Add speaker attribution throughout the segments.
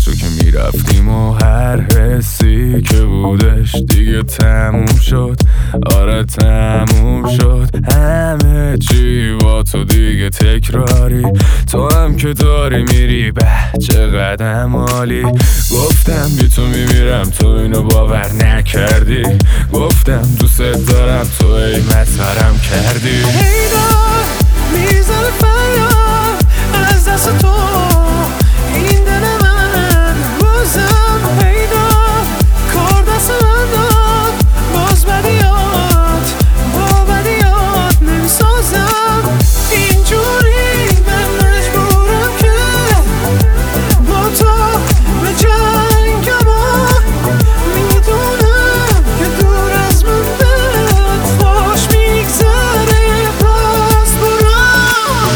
Speaker 1: تو که میرفتیم و هر حسی که بودش دیگه تموم شد. آره تموم شد همه چی با تو دیگه تکراری. تو هم که داری میری به چقدر عالی. گفتم بی تو میمیرم تو اینو باور نکردی. گفتم دوست دارم تو ای مطمئنم کردی.
Speaker 2: هیدار میزنه فریاد از دست تو این دل من بازم. هیدار کار دست من داد باز بدیات با بدیات نمیسازم. اینجوری من مجبورم که با تو به جنگم. میدونم که دور از من بهت خوش میگذره باز برام.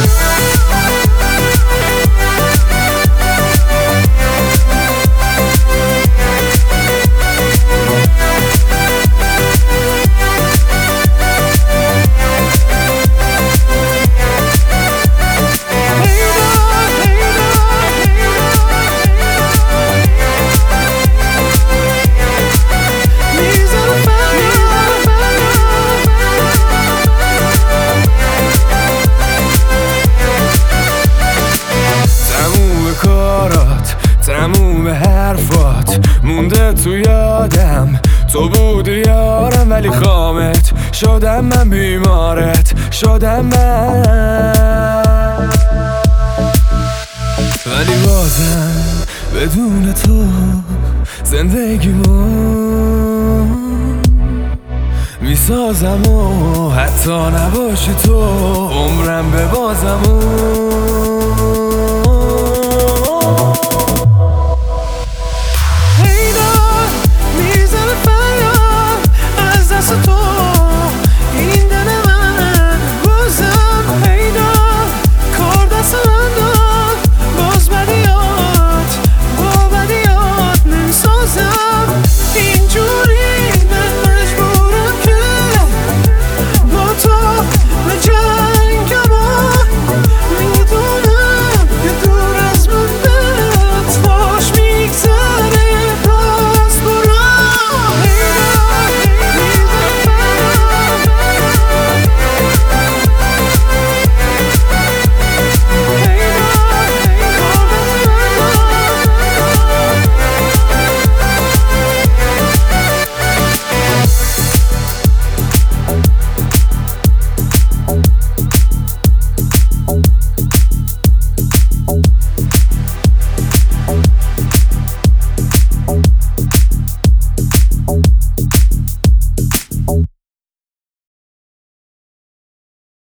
Speaker 1: تموم حرفات مونده تو یادم. تو بودی یارم ولی خامت شدم من. بیمارت شدم من. ولی بازم بدون تو زندگیمو میسازم و حتی نباشی تو عمرم به بازم.
Speaker 2: تو این دل من بازم. هیدار کار دست من داد باز بدیات با بدیات نمیسازم. اینجوری من مجبورم که با تو به جنگم. میدونم که دور از من بهت خوش میگذره باز برام.
Speaker 1: Thank